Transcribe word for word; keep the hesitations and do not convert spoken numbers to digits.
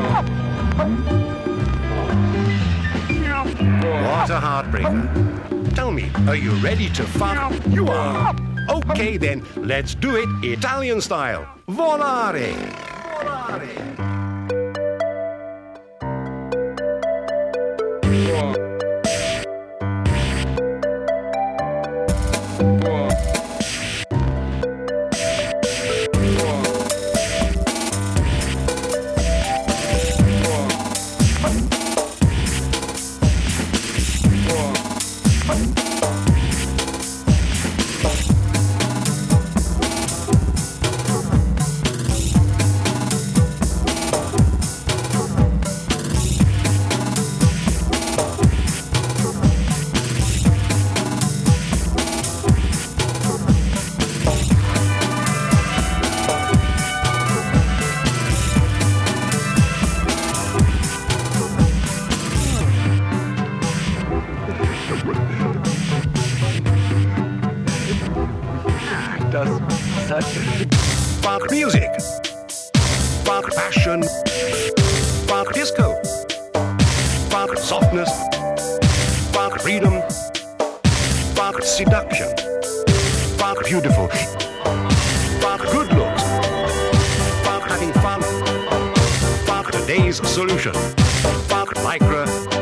What a heartbreaker. Tell me, are you ready to fuck? You are. Okay then, let's do it Italian style. Volare. Volare. Spark music, spark passion, spark disco, spark softness, spark freedom, spark seduction, spark beautiful, spark good looks, spark having fun, spark today's solution, spark lycra,